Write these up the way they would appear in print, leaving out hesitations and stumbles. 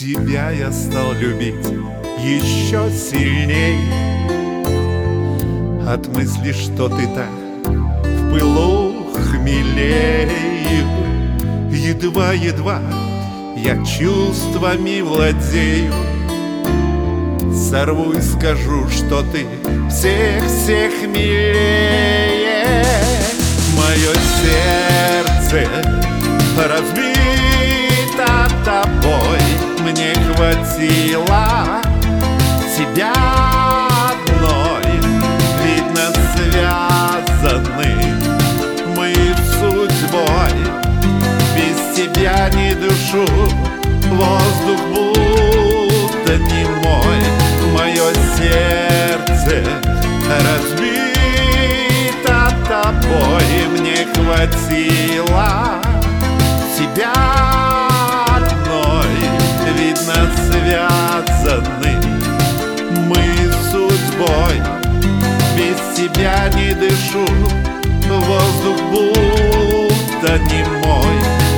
Тебя я стал любить еще сильней от мысли, что ты так в пылу хмелею. Едва-едва я чувствами владею, сорву и скажу, что ты всех милее. Мое сердце разбито тобой, мне хватило тебя одной. Видно, связаны мы судьбой, без тебя не дышу, воздух будто не мой. Мое сердце разбито тобой, мне хватило тебя одной. Видно, связаны мы судьбой, без тебя не дышу, воздух будто не мой.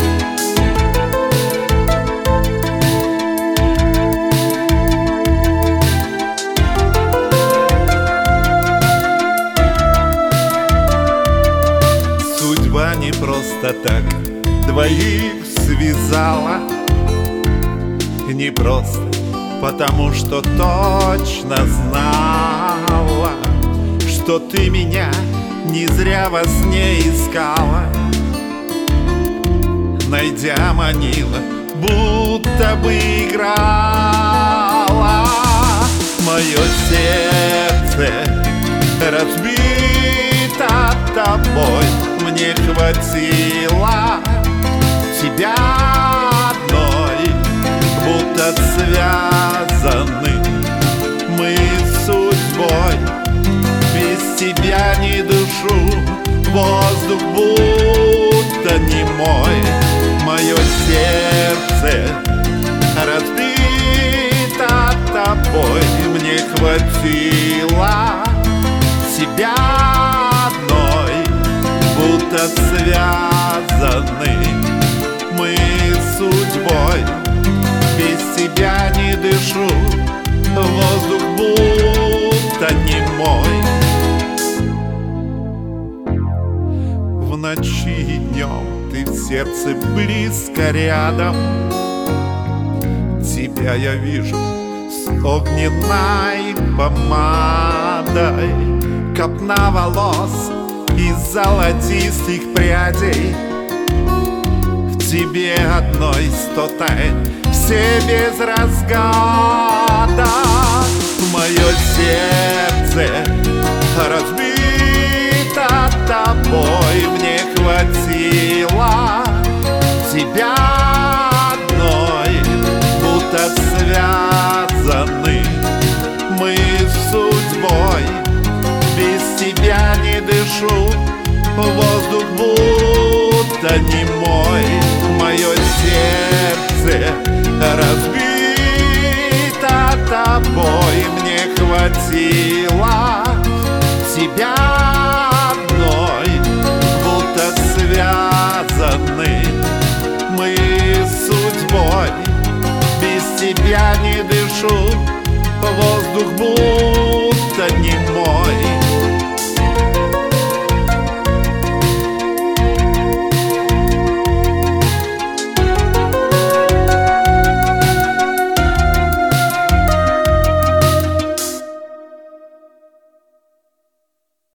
Судьба не просто так двоих связала, не просто потому, что точно знала, что ты меня не зря во сне искала. Найдя, манила, будто бы играла. Мое сердце разбито тобой, мне хватило тебя одной. Будто связаны мы судьбой, без тебя не дышу, воздух будто не мой. Мое сердце разбито тобой, мне хватило тебя одной. Будто связаны мы судьбой, без тебя не дышу, воздух будто не мой. В ночи и днем ты в сердце близко рядом, тебя я вижу с огненной помадой. Копна волос из золотистых прядей, в тебе одной 100 тайн, все без разгада. Мое сердце разбито тобой, мне хватило тебя одной. Будто связаны мы судьбой, без тебя не дышу, воздух будто не мой. Мое сердце разбито тобой, мне хватило тебя одной. Будто связаны мы судьбой, без тебя не дышу, воздух будто